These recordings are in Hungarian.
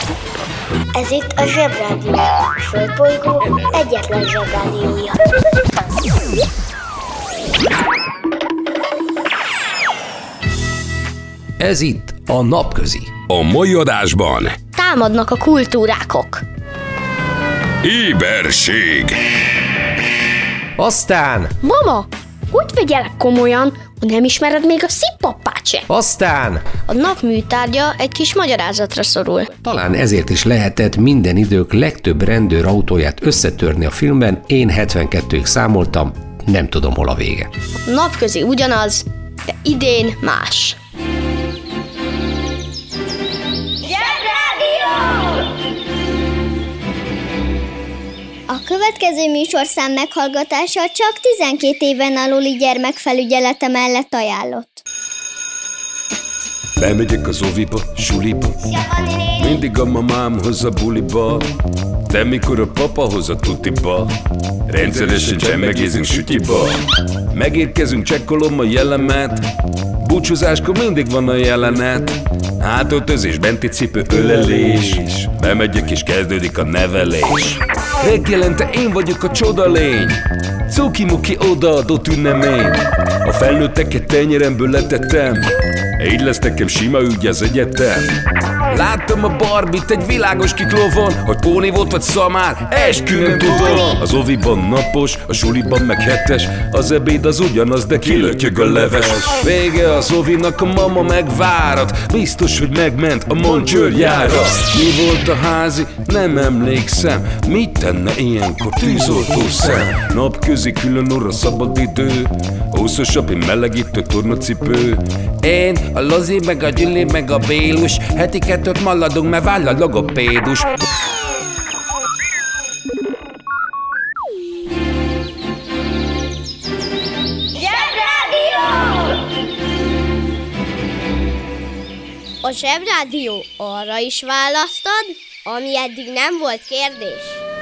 Ez itt a Zsebrádió, a Földbolygó egyetlen Zsebrádiója. Ez itt a Napközi. A mai adásban Támadnak a kultúrákok. éberség. Aztán, Mama, hogy vegyelek komolyan, ha nem ismered még a szippappát se? aztán, A nap műtárgya egy kis magyarázatra szorul. talán ezért is lehetett minden idők legtöbb rendőrautóját összetörni a filmben. Én 72-ig számoltam, nem tudom, hol a vége. A Napközi ugyanaz, de idén más. A következő műsorszám meghallgatása csak 12 éven aluli gyermekfelügyelete mellett ajánlott. Bemegyek az oviba, suliba, mindig a mamám hoz a buliba, de mikor a papa hoz a tutiba, rendszeresen csemmegézünk sütyiba. Megérkezünk, csekkolom a jellemet, búcsúzáskor mindig van a jelenet. Hátöltözés, benti cipő, ölelés, bemegyek és kezdődik a nevelés. Reggelente én vagyok a csoda lény, cuki-muki odaadott ünnemény. A felnőtteket tenyeremből letettem, így lesz nekem sima ügy az egyetem. Láttam a Barbit egy világos kiklovon, hogy póni volt vagy szamár, esküvőn tudom. Az oviban napos, a suliban meg hetes, az ebéd az ugyanaz, de kilötyög a leves. Vége az ovinak, a mama megvárat, biztos, hogy megment a Moncsőrjára. Mi volt a házi? Nem emlékszem, mit tenne ilyenkor tűzoltó szem? Napközi külön orra szabad idő, húszosabb, én melegítő tornacipő. Én, a Lozi, meg a Gyüli, meg a Bélus, heti kettőt maladunk, mert váll a logopédus. A Zsebrádió arra is választad, ami eddig nem volt kérdés.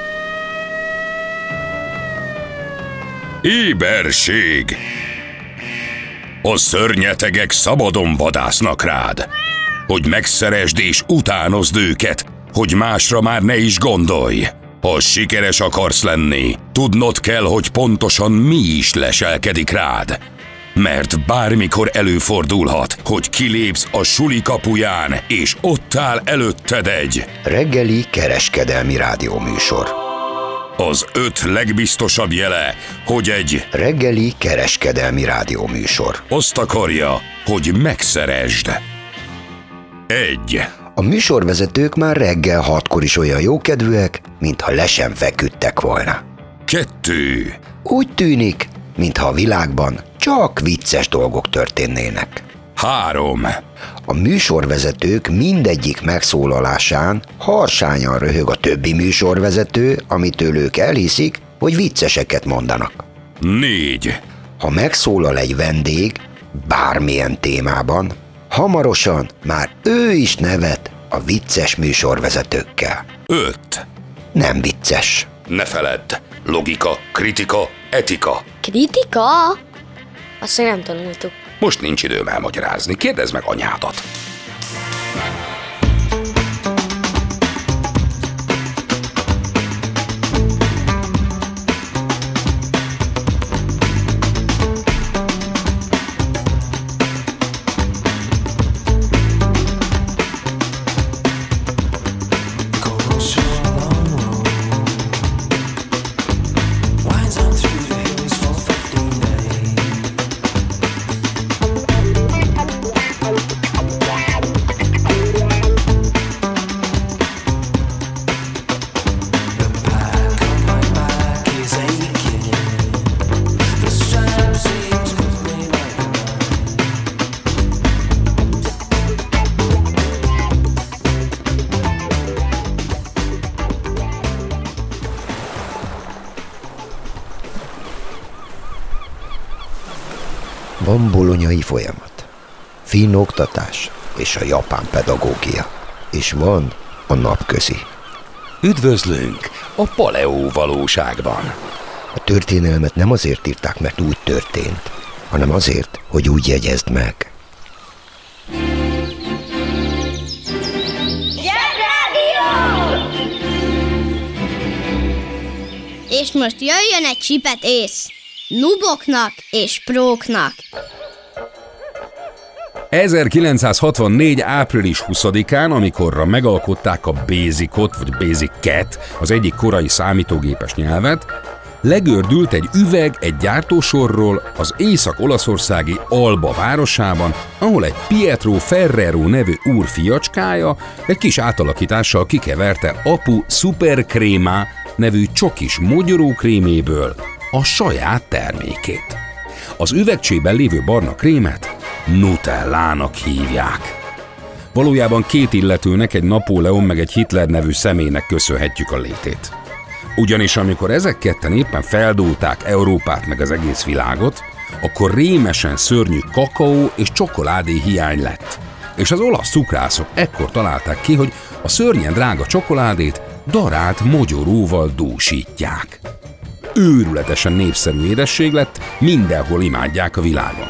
Éberség. A szörnyetegek szabadon vadásznak rád, hogy megszeresd és utánozd őket, hogy másra már ne is gondolj. Ha sikeres akarsz lenni, tudnod kell, hogy pontosan mi is leselkedik rád. Mert bármikor előfordulhat, hogy kilépsz a suli kapuján, és ott áll előtted egy reggeli kereskedelmi rádióműsor. Az 5 legbiztosabb jele, hogy egy Reggeli kereskedelmi rádióműsor. azt akarja, hogy megszeresd. 1. A műsorvezetők már reggel 6-kor is olyan jókedvűek, mintha le sem feküdtek volna. 2. Úgy tűnik, mintha a világban csak vicces dolgok történnének. 3. A műsorvezetők mindegyik megszólalásán harsányan röhög a többi műsorvezető, amitől ők elhiszik, hogy vicceseket mondanak. 4. Ha megszólal egy vendég bármilyen témában, hamarosan már ő is nevet a vicces műsorvezetőkkel. 5. Nem vicces. Ne feledd, logika, kritika, etika. Kritika? Azt még nem tanultuk. Most nincs időm elmagyarázni, kérdezd meg anyádat. Van bolonyai folyamat, finn oktatás és a japán pedagógia, és van a napközi. Üdvözlünk a paleó valóságban. A történelmet nem azért írták, mert úgy történt, hanem azért, hogy úgy jegyezd meg. Zsebrádió! És most jöjjön egy csipet ész. Nuboknak és próknak. 1964. április 20-án, amikorra megalkották a Basicot, vagy Basic-et, az egyik korai számítógépes nyelvet, legördült egy üveg egy gyártósorról az észak-olaszországi Alba városában, ahol egy Pietro Ferrero nevű úr fiacskája egy kis átalakítással kikeverte apu Super Crema nevű csokis mogyorókréméből a saját termékét. Az üvegcsében lévő barna krémet Nutellának hívják. Valójában két illetőnek, egy Napóleon meg egy Hitler nevű személynek köszönhetjük a létét. Ugyanis amikor ezek ketten éppen feldúlták Európát meg az egész világot, akkor rémesen szörnyű kakaó és csokoládé hiány lett. És az olasz cukrászok ekkor találták ki, hogy a szörnyen drága csokoládét darált mogyoróval dúsítják. Őrületesen népszerű édesség lett, mindenhol imádják a világon.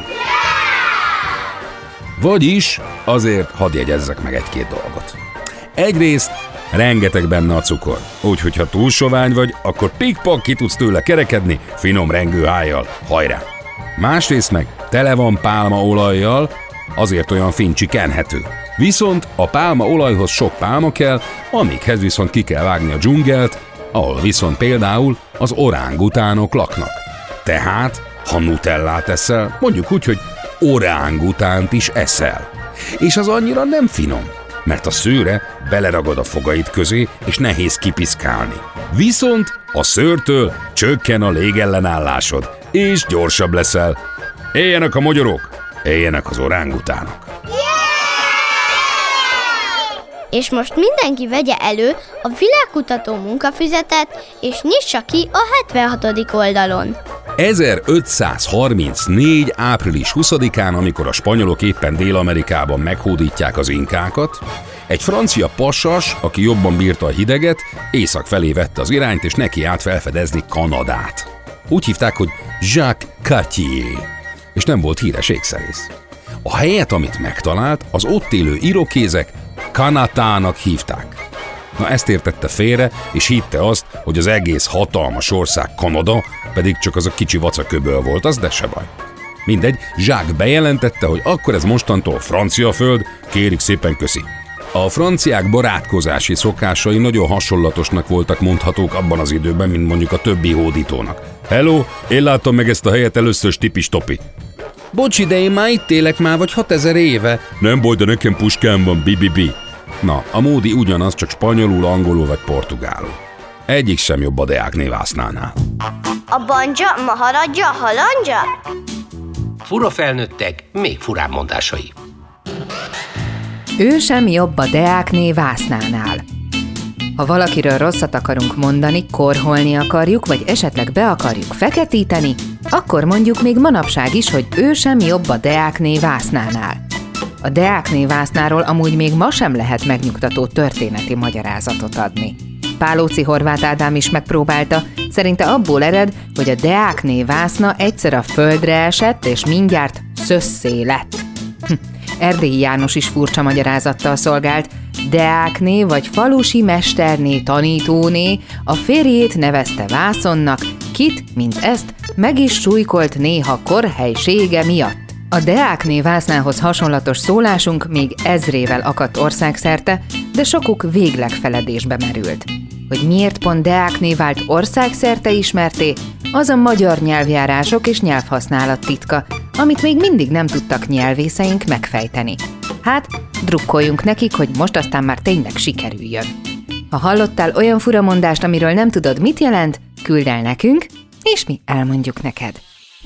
Vagyis azért hadd jegyezzek meg egy-két dolgot. Egyrészt rengeteg benne a cukor, úgyhogy ha túl sovány vagy, akkor pikpak ki tudsz tőle kerekedni finom rengőhájjal, hajrá! Másrészt meg tele van pálmaolajjal, azért olyan fincsi kenhető. Viszont a pálmaolajhoz sok pálma kell, amikhez viszont ki kell vágni a dzsungelt, ahol viszont például az orángutánok laknak. Tehát, ha nutellát eszel, mondjuk úgy, hogy orángutánt is eszel. És az annyira nem finom, mert a szőre beleragad a fogaid közé, és nehéz kipiszkálni. Viszont a szőrtől csökken a légellenállásod, és gyorsabb leszel. Éljenek a mogyorók, éljenek az orángutánok. És most mindenki vegye elő a világkutató munkafüzetet, és nyissa ki a 76. oldalon. 1534. április 20-án, amikor a spanyolok éppen Dél-Amerikában meghódítják az inkákat, egy francia pasas, aki jobban bírta a hideget, észak felé vette az irányt, és neki állt felfedezni Kanadát. Úgy hívták, hogy Jacques Cartier, és nem volt híres ékszerész. A helyet, amit megtalált, az ott élő irokézek Kanatának hívták. Na ezt értette félre, és hitte azt, hogy az egész hatalmas ország Kanada, pedig csak az a kicsi vacaköböl volt, az de se baj. Mindegy, Jacques bejelentette, hogy akkor ez mostantól francia föld, kérik szépen köszi. A franciák barátkozási szokásai nagyon hasonlatosnak voltak mondhatók abban az időben, mint mondjuk a többi hódítónak. Hello, én láttam meg ezt a helyet először stipi-stopi. Bocsi, de én már itt élek már vagy 6000 éve. Nem baj, de nekem puskám van, bi. Na, a módi ugyanaz, csak spanyolul, angolul vagy portugálul. Egyik sem jobb a Deákné Vásznánál. A banja, maharadja, halandja? Fura felnőttek, még furább mondásai. Ő sem jobb a Deákné Vásznánál. Ha valakiről rosszat akarunk mondani, korholni akarjuk, vagy esetleg be akarjuk feketíteni, akkor mondjuk még manapság is, hogy ő sem jobb a Deákné Vásznánál. A Deákné Vásznáról amúgy még ma sem lehet megnyugtató történeti magyarázatot adni. Pálóci Horváth Ádám is megpróbálta, szerinte abból ered, hogy a Deákné Vászna egyszer a földre esett, és mindjárt szösszé lett. Erdélyi János is furcsa magyarázattal szolgált, Deákné vagy falusi mesterné tanítóné a férjét nevezte Vászonnak, kit, mint ezt, meg is súlykolt néha korhelysége miatt. A Deákné Vásznához hasonlatos szólásunk még ezrével akadt országszerte, de sokuk végleg feledésbe merült. Hogy miért pont Deákné vált országszerte ismerté, az a magyar nyelvjárások és nyelvhasználat titka, amit még mindig nem tudtak nyelvészeink megfejteni. Hát, drukkoljunk nekik, hogy most aztán már tényleg sikerüljön. Ha hallottál olyan furamondást, amiről nem tudod, mit jelent, küld el nekünk, és mi elmondjuk neked.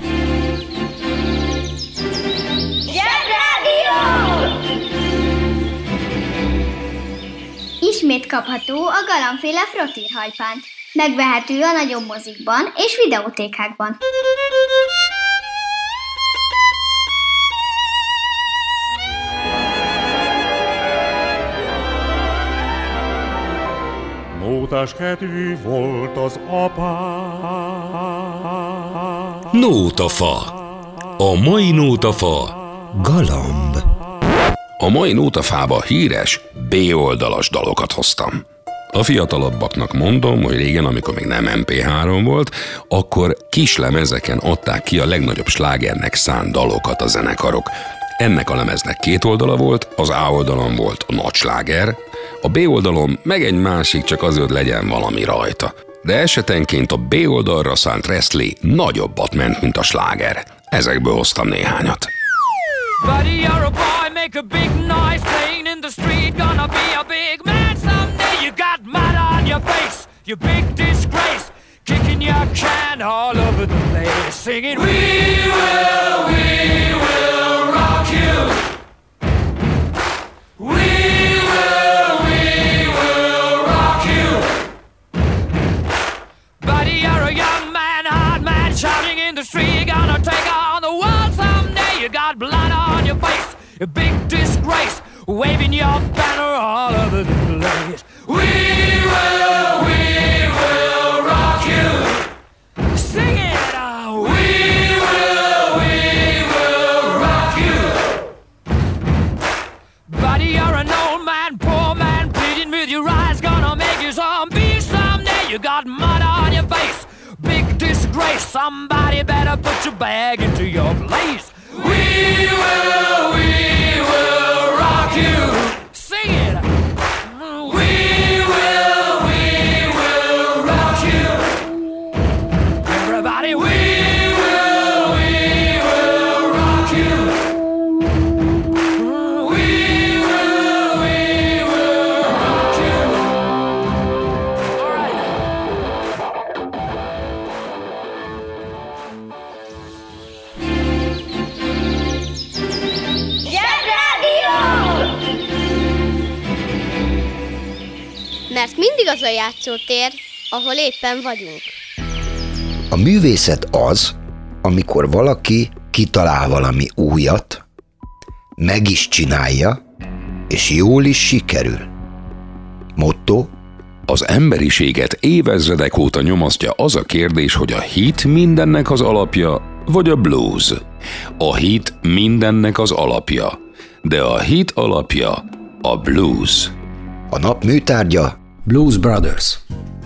Ismét kapható a Galambféle Frottírhajpánt. Megvehető a nagyobb mozikban és videótékákban. Nótás kedvű volt az apám. Nótafa. A mai nótafa galamb. A mai nótafába híres B-oldalas dalokat hoztam. A fiatalabbaknak mondom, hogy régen, amikor még nem MP3 volt, akkor kislemezeken adták ki a legnagyobb slágernek szánt dalokat a zenekarok. Ennek a lemeznek 2 oldala volt, az A oldalon volt a nagy sláger, a B oldalon meg egy másik, csak azért legyen valami rajta. De esetenként a B oldalra szánt wrestling nagyobbat ment, mint a sláger. Ezekből hoztam néhányat. Buddy, you're a boy, make a big noise, playing in the street, gonna be a big man someday. You got mud on your face, you big disgrace, kicking your can all over the place, singing, we will rock you. We will rock you. Buddy, you're a young man, hard man, shouting in the street, gonna take on the world someday. You got blood on your face, a big disgrace, waving your banner all over the place. We will rock you. Sing it! We will rock you. Buddy, you're an old man, poor man, pleading with your eyes, gonna make you zombie someday. You got mud on your face, big disgrace, somebody better put your bag into your place. We will rock you. Sing it. We will rock you. Everybody, we will rock you. We will rock you. All right. Mert mindig az a játszótér, ahol éppen vagyunk. A művészet az, amikor valaki kitalál valami újat, meg is csinálja, és jól is sikerül. Motto: Az emberiséget évezredek óta nyomasztja az a kérdés, hogy a hit mindennek az alapja, vagy a blues. A hit mindennek az alapja, de a hit alapja a blues. A nap műtárgya: Blues Brothers.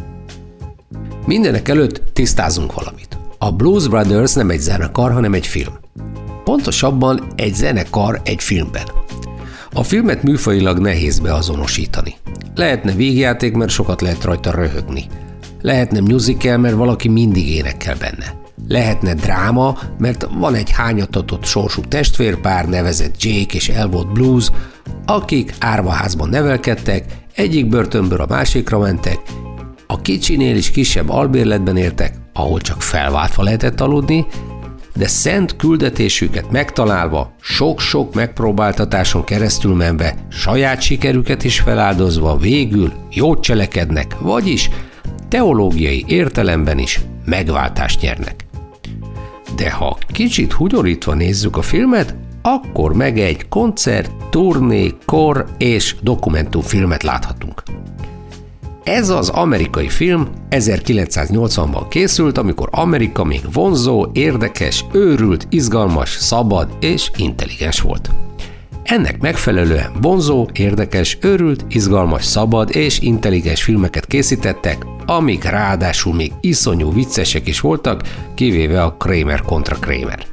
Mindenek előtt tisztázunk valamit. A Blues Brothers nem egy zenekar, hanem egy film. Pontosabban egy zenekar egy filmben. A filmet műfajilag nehéz beazonosítani. Lehetne vígjáték, mert sokat lehet rajta röhögni. Lehetne musical, mert valaki mindig énekel benne. Lehetne dráma, mert van egy hányatatott sorsú testvérpár, nevezett Jake és Elwood Blues, akik árvaházban nevelkedtek, egyik börtönből a másikra mentek, a kicsinél is kisebb albérletben éltek, ahol csak felváltva lehetett aludni, de szent küldetésüket megtalálva, sok-sok megpróbáltatáson keresztül menve, saját sikerüket is feláldozva végül jót cselekednek, vagyis teológiai értelemben is megváltást nyernek. De ha kicsit hunyorítva nézzük a filmet, akkor meg egy koncert, turné, kor és dokumentumfilmet láthatunk. Ez az amerikai film 1980-ban készült, amikor Amerika még vonzó, érdekes, őrült, izgalmas, szabad és intelligens volt. Ennek megfelelően vonzó, érdekes, őrült, izgalmas, szabad és intelligens filmeket készítettek, amik ráadásul még iszonyú viccesek is voltak, kivéve a Kramer kontra Kramer.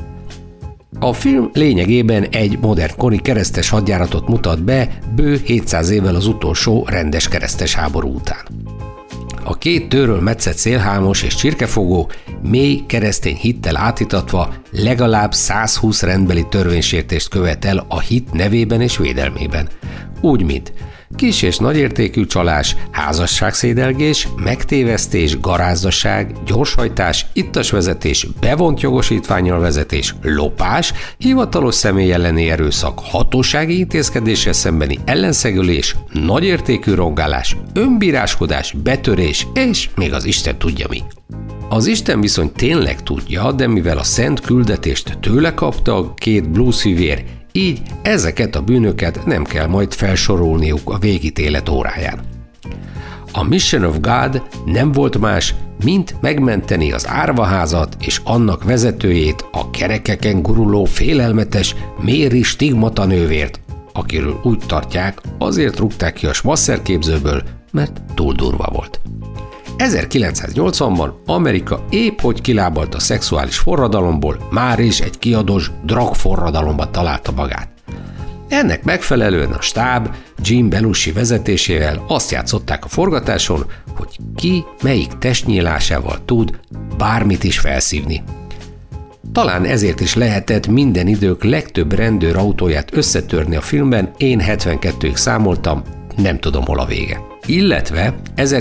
A film lényegében egy modern kori keresztes hadjáratot mutat be bő 700 évvel az utolsó rendes keresztes háború után. A két tőről metszett szélhámos és csirkefogó mély keresztény hittel átítatva legalább 120 rendbeli törvénysértést követel a hit nevében és védelmében. Úgy, mint kis és nagyértékű csalás, házasságszédelgés, megtévesztés, garázdaság, gyorshajtás, ittasvezetés, bevont jogosítvánnyal vezetés, lopás, hivatalos személy elleni erőszak, hatósági intézkedéssel szembeni ellenszegülés, nagyértékű rongálás, önbíráskodás, betörés, és még az Isten tudja mi. Az Isten viszont tényleg tudja, de mivel a szent küldetést tőle kapta a két bluesfivér, így ezeket a bűnöket nem kell majd felsorolniuk a végítélet óráján. A Mission of God nem volt más, mint megmenteni az árvaházat és annak vezetőjét, a kerekeken guruló félelmetes Mary Stigmata nővért, akiről úgy tartják, azért rúgták ki a smasszerképzőből, mert túl durva volt. 1980-ban Amerika épp hogy kilábalt a szexuális forradalomból, már is egy kiadós drogforradalomba találta magát. Ennek megfelelően a stáb Jim Belushi vezetésével azt játszották a forgatáson, hogy ki melyik testnyílásával tud bármit is felszívni. Talán ezért is lehetett minden idők legtöbb rendőrautóját összetörni a filmben, én 72-ig számoltam, nem tudom hol a vége. Illetve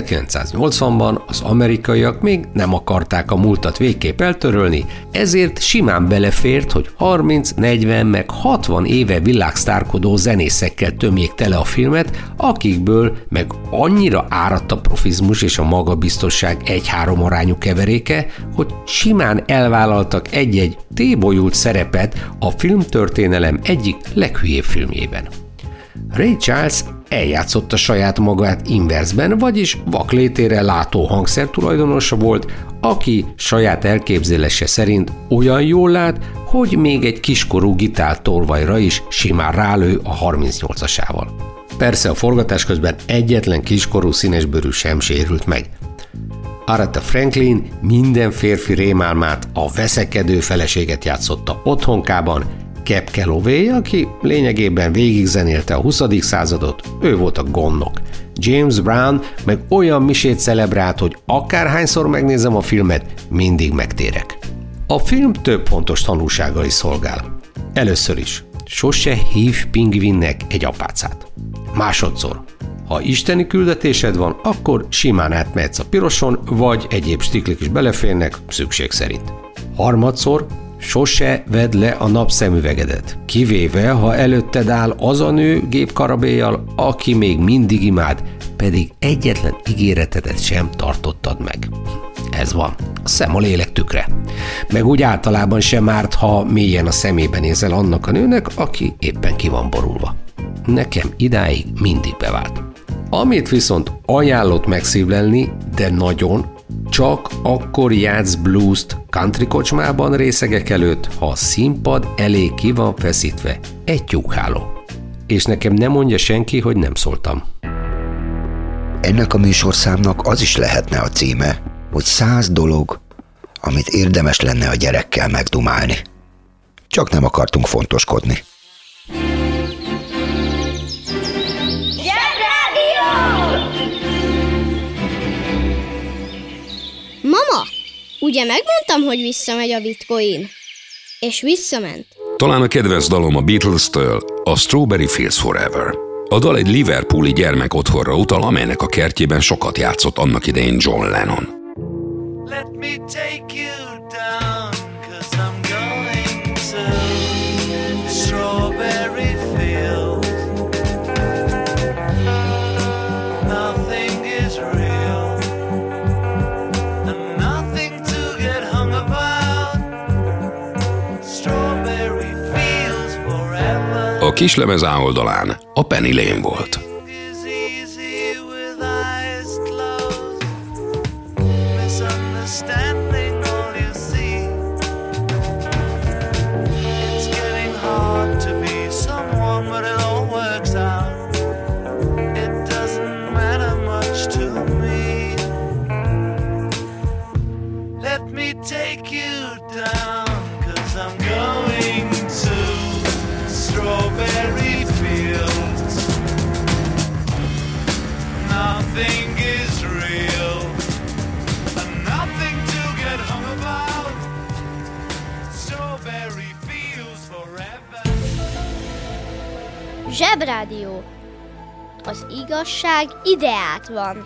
1980-ban az amerikaiak még nem akarták a múltat végképp eltörölni, ezért simán belefért, hogy 30, 40 meg 60 éve világsztárkodó zenészekkel tömjék tele a filmet, akikből meg annyira áradt a profizmus és a magabiztosság 1-3 arányú keveréke, hogy simán elvállaltak egy-egy tébolyult szerepet a filmtörténelem egyik leghülyébb filmjében. Ray Charles eljátszotta saját magát inverzben, vagyis vaklétére látó hangszertulajdonosa volt, aki saját elképzelése szerint olyan jól lát, hogy még egy kiskorú gitártolvajra is simán rálő a 38-asával. Persze a forgatás közben egyetlen kiskorú színesbőrű sem sérült meg. Aretha Franklin minden férfi rémálmát, a veszekedő feleséget játszotta otthonkában, Cab Calloway, aki lényegében végigzenélte a 20. századot, ő volt a gondnok. James Brown meg olyan misét celebrált, hogy akárhányszor megnézem a filmet, mindig megtérek. A film több fontos tanulsággal is szolgál. Először is, sose hív pingvinnek egy apácát. Másodszor, ha isteni küldetésed van, akkor simán átmehetsz a piroson, vagy egyéb stiklik is beleférnek, szükség szerint. Harmadszor, sose vedd le a napszemüvegedet, kivéve, ha előtted áll az a nő gépkarabéllyal, aki még mindig imád, pedig egyetlen ígéretedet sem tartottad meg. Ez van. A szem a lélek tükre. Meg úgy általában sem árt, ha mélyen a szemébe nézel annak a nőnek, aki éppen ki van borulva. Nekem idáig mindig bevált. Amit viszont ajánlott megszívlelni, de nagyon, csak akkor játsz bluest country kocsmában részegek előtt, ha a színpad elé ki van feszítve egy tyúkháló. És nekem nem mondja senki, hogy nem szóltam. Ennek a műsorszámnak az is lehetne a címe, hogy 100 dolog, amit érdemes lenne a gyerekkel megdumálni. Csak nem akartunk fontoskodni. Mama, ugye megmondtam, hogy visszamegy a bitcoin? És visszament. Talán a kedvenc dalom a Beatles-től, a Strawberry Fields Forever. A dal egy liverpooli gyermek otthonra utal, amelynek a kertjében sokat játszott annak idején John Lennon. Let me take you down, 'cause I'm going to Strawberry Fields. Nothing is real, and nothing to get hung about. Strawberry Fields forever. A kislemez A oldalán a Penny Lane volt. Zsebrádió. Az igazság ideát van.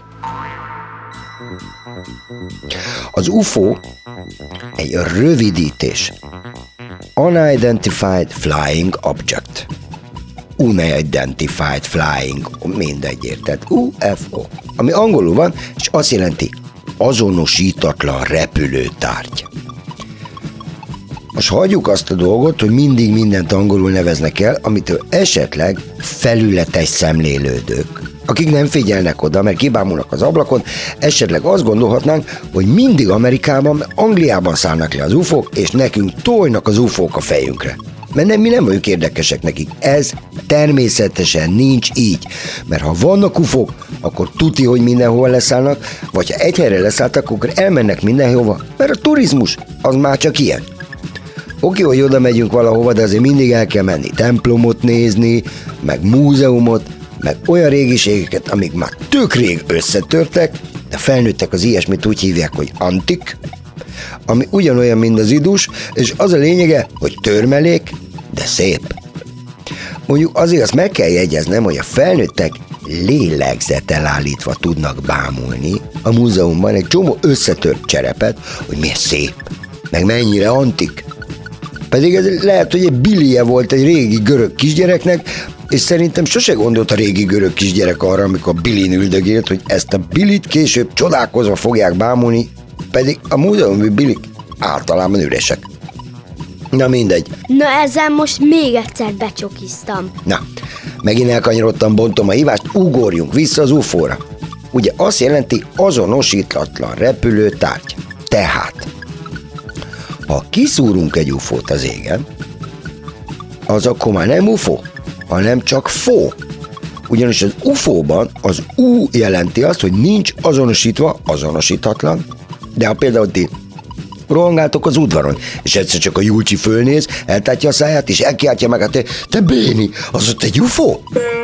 Az UFO egy rövidítés. Unidentified Flying Object. Unidentified Flying, mindegy érted, UFO, ami angolul van, és azt jelenti azonosítatlan repülőtárgy. Most hagyjuk azt a dolgot, hogy mindig mindent angolul neveznek el, amitől esetleg felületes szemlélődők, akik nem figyelnek oda, mert kibámulnak az ablakon, esetleg azt gondolhatnánk, hogy mindig Amerikában, Angliában szállnak le az UFO-k, és nekünk tojnak az UFO-k a fejünkre. Mert mi nem vagyunk érdekesek nekik. Ez természetesen nincs így. Mert ha vannak ufók, akkor tuti, hogy mindenhol leszállnak, vagy ha egy helyre leszálltak, akkor elmennek mindenhova, mert a turizmus az már csak ilyen. Oké, hogy oda megyünk valahova, de azért mindig el kell menni templomot nézni, meg múzeumot, meg olyan régiségeket, amik már tök rég összetörtek, de felnőttek az ilyesmit úgy hívják, hogy antik, ami ugyanolyan, mint az idus, és az a lényege, hogy törmelék, de szép. Mondjuk azért azt meg kell jegyeznem, hogy a felnőttek lélegzetelállítva tudnak bámulni a múzeumban egy csomó összetört cserepet, hogy milyen szép, meg mennyire antik. Pedig ez lehet, hogy egy bilije volt egy régi görög kisgyereknek, és szerintem sose gondolt a régi görög kisgyerek arra, amikor bilin üldögélt, hogy ezt a bilit később csodálkozva fogják bámulni, pedig a múzeumi bilik általában üresek. Na mindegy. Na ezzel most még egyszer becsokiztam. Na, megint elkanyarodtam, bontom a hívást, ugorjunk vissza az UFO-ra. Ugye azt jelenti azonosítatlan repülő tárgy. Tehát, ha kiszúrunk egy UFO-t az égen, az akkor már nem UFO, hanem csak fó. Ugyanis az UFO-ban az U jelenti azt, hogy nincs azonosítva, azonosítatlan, de ha például ti rohangáltok az udvaron, és egyszer csak a Julcsi fölnéz, eltátja a száját, és elkiáltja meg, hát te béni, az ott egy UFO?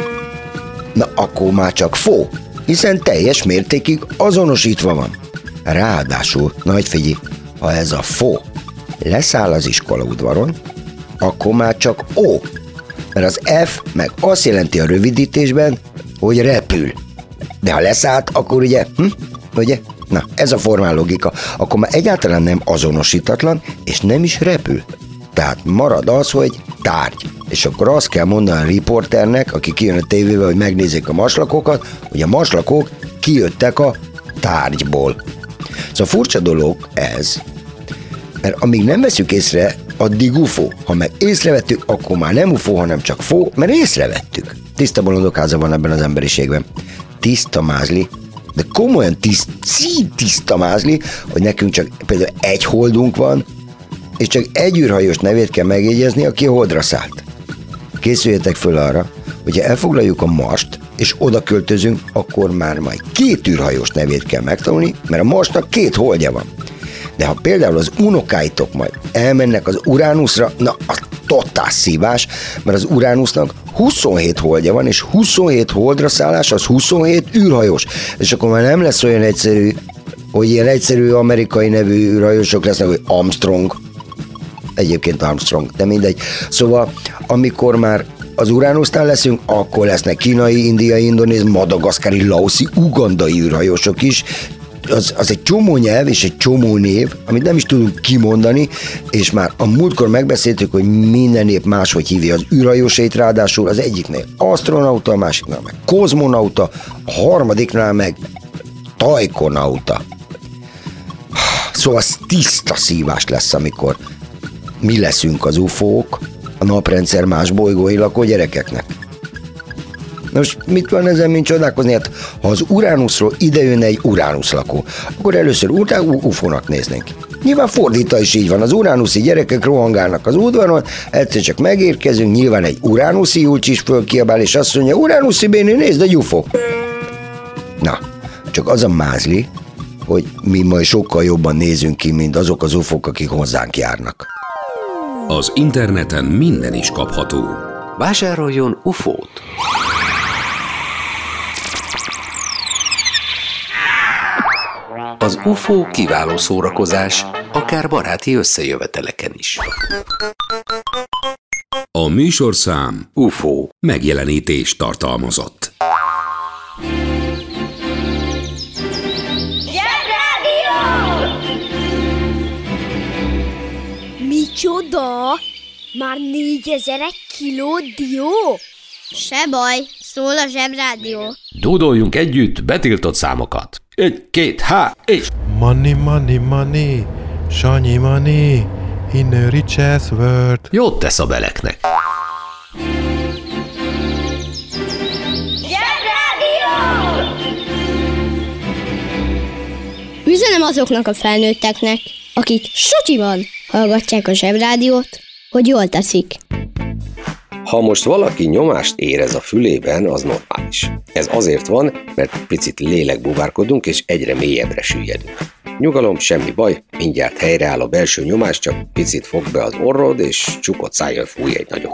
Na, akkor már csak fó, hiszen teljes mértékig azonosítva van. Ráadásul, nagy figyelj, ha ez a fó leszáll az iskola udvaron, akkor már csak O, mert az F meg azt jelenti a rövidítésben, hogy repül. De ha leszállt, akkor ugye, ugye? Na, ez a formál logika. Akkor már egyáltalán nem azonosítatlan, és nem is repül. Tehát marad az, hogy tárgy. És akkor azt kell mondani a riporternek, aki kijön a tévébe, hogy megnézzék a maslakokat, hogy a maslakok kijöttek a tárgyból. Szóval furcsa dolog ez, mert amíg nem veszük észre, addig UFO. Ha meg észrevettük, akkor már nem UFO, hanem csak fó, mert észrevettük. Tiszta bolondok háza van ebben az emberiségben. Tiszta mázli, de komolyan tiszta mázli, hogy nekünk csak például egy holdunk van, és csak egy űrhajós nevét kell megjegyezni, aki a holdra szállt. Készüljetek föl arra, hogyha elfoglaljuk a Marst, és oda költözünk, akkor már majd 2 űrhajós nevét kell megtanulni, mert a Marsnak 2 holdja van. De ha például az unokáitok majd elmennek az Uránuszra, na az totál szívás, mert az Uránusznak 27 holdja van, és 27 holdra szállás az 27 űrhajós. És akkor már nem lesz olyan egyszerű, hogy ilyen egyszerű amerikai nevű űrhajósok lesznek, hogy Armstrong. Egyébként Armstrong, de mindegy. Szóval, amikor már az Uránusznál leszünk, akkor lesznek kínai, indiai, indonéz, madagaszkári, laoszi, ugandai űrhajósok is. Az egy csomó nyelv és egy csomó név, amit nem is tudunk kimondani, és már a múltkor megbeszéltük, hogy minden nép máshogy hívja az űrhajósait, ráadásul az egyiknél asztronauta, a másiknál meg kozmonauta, a harmadiknál meg tajkonauta. Szóval tiszta szívás lesz, amikor mi leszünk az UFO-k, a naprendszer más bolygói lakó gyerekeknek. Most mit van ezen, mint csodálkozni? Hát, ha az Uránuszról idejönne egy Uránusz lakó, akkor először UFO-nak néznénk. Nyilván fordítva is így van, az uránuszi gyerekek rohangálnak az udvaron, egyszer csak megérkezünk, nyilván egy uránuszi Julcsi is fölkiabál, és azt mondja, uránuszi béni, nézd, egy UFO. Na, csak az a mázli, hogy mi majd sokkal jobban nézünk ki, mint azok az UFO-k, akik hozzánk járnak. Az interneten minden is kapható. Vásároljon UFO-t! Az UFO kiváló szórakozás, akár baráti összejöveteleken is. A műsorszám UFO megjelenítést tartalmazott. Zsebrádió! Micsoda? Már 4000 kiló dió? Se baj, szól a Zsebrádió. Dúdoljunk együtt betiltott számokat. 1, 2, és... Money, money, money, Sanyi money, in a richest world. Jót tesz a beleknek. Zsebrádió! Üzenem azoknak a felnőtteknek, akik sutyiban hallgatják a Zsebrádiót, hogy jól teszik. Ha most valaki nyomást érez a fülében, az normális. Ez azért van, mert picit lélekbúvárkodunk, és egyre mélyebbre süllyedünk. Nyugalom, semmi baj, mindjárt helyreáll a belső nyomás, csak picit fog be az orrod, és csukott szájjal fúj egy nagyot.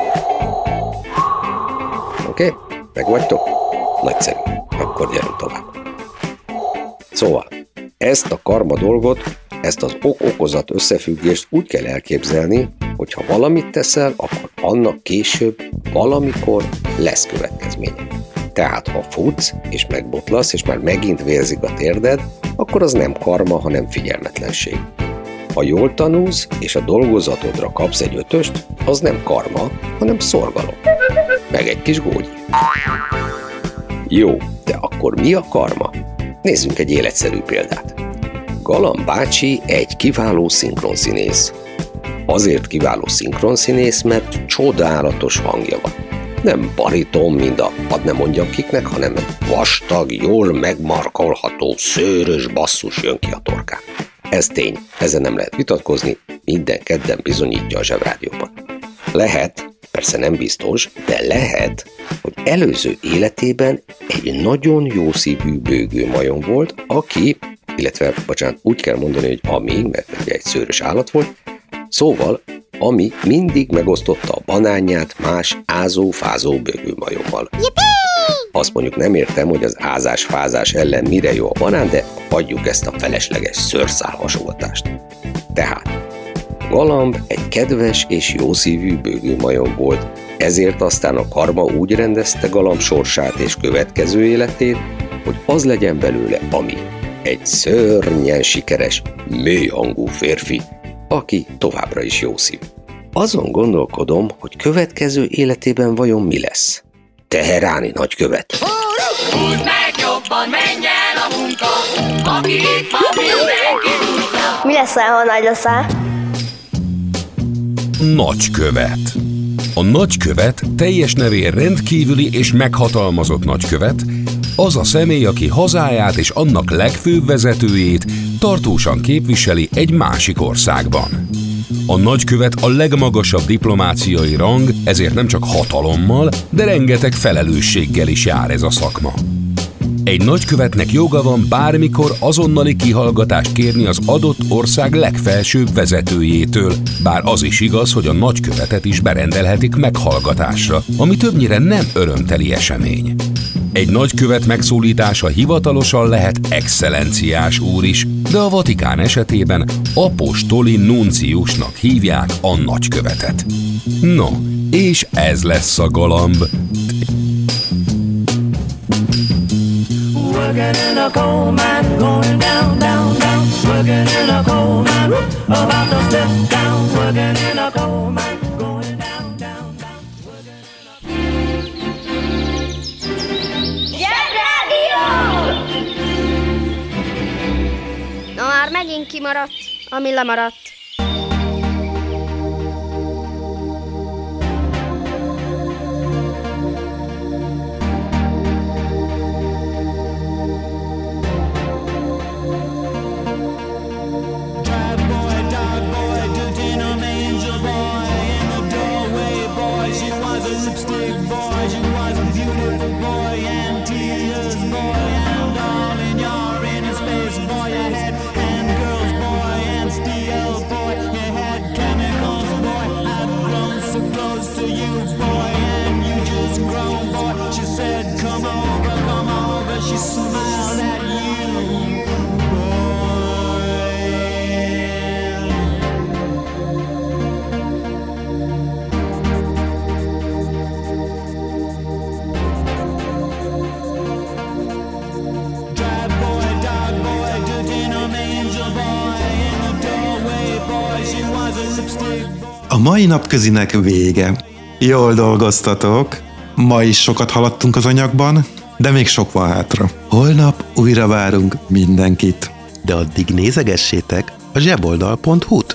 Oké? Meg vagytok? Nagyszerű. Akkor gyerünk tovább. Szóval, ezt a karma dolgot, ezt az ok-okozat összefüggést úgy kell elképzelni, hogy ha valamit teszel, akkor annak később, valamikor lesz következménye. Tehát ha futsz, és megbotlasz, és már megint vérzik a térded, akkor az nem karma, hanem figyelmetlenség. Ha jól tanulsz, és a dolgozatodra kapsz egy 5-öst, az nem karma, hanem szorgalom. Meg egy kis gógyi. Jó, de akkor mi a karma? Nézzünk egy életszerű példát. Galamb bácsi egy kiváló szinkronszínész. Azért kiváló szinkronszínész, mert csodálatos hangja van. Nem bariton, mint a hadd ne mondjam kiknek, hanem egy vastag, jól megmarkolható, szőrös basszus jön ki a torkán. Ez tény, ezen nem lehet vitatkozni, minden kedden bizonyítja a Zsebrádióban. Lehet, persze nem biztos, de lehet, hogy előző életében egy nagyon jó szívű bőgő majom volt, aki, illetve, bocsánat, úgy kell mondani, hogy ami, mert ugye egy szőrös állat volt, szóval, ami mindig megosztotta a banánját más ázó-fázó bőgőmajommal. Azt mondjuk nem értem, hogy az ázás-fázás ellen mire jó a banán, de hagyjuk ezt a felesleges szőrszál hasonlatást. Tehát, Galamb egy kedves és jószívű bőgőmajom volt, ezért aztán a karma úgy rendezte Galamb sorsát és következő életét, hogy az legyen belőle ami. Egy szörnyen sikeres, mélyhangú férfi, aki továbbra is jószívű. Azon gondolkodom, hogy következő életében vajon mi lesz. Teheráni nagykövet. Húzd meg jobban, menj el a munka, aki itt van, mindenki húzza. Mi leszel, ha nagy leszel? Nagykövet. A nagykövet teljes nevén rendkívüli és meghatalmazott nagykövet, az a személy, aki hazáját és annak legfőbb vezetőjét tartósan képviseli egy másik országban. A nagykövet a legmagasabb diplomáciai rang, ezért nem csak hatalommal, de rengeteg felelősséggel is jár ez a szakma. Egy nagykövetnek joga van bármikor azonnali kihallgatást kérni az adott ország legfelsőbb vezetőjétől, bár az is igaz, hogy a nagykövetet is berendelhetik meghallgatásra, ami többnyire nem örömteli esemény. Egy nagykövet megszólítása hivatalosan lehet excellenciás úr is, de a Vatikán esetében apostoli nunciusnak hívják a nagykövetet. No, és ez lesz a Galamb. Working in a coal mine, going down, down, down. Working in a coal mine, about to step down. Working in a coal mine, going down, down, down. Zsebrádió! Na már megint kimaradt, ami lemaradt. A mai napközinek vége. Jól dolgoztatok. Ma is sokat haladtunk az anyagban, de még sok van hátra. Holnap újra várunk mindenkit. De addig nézegessétek a zseboldal.hu-t.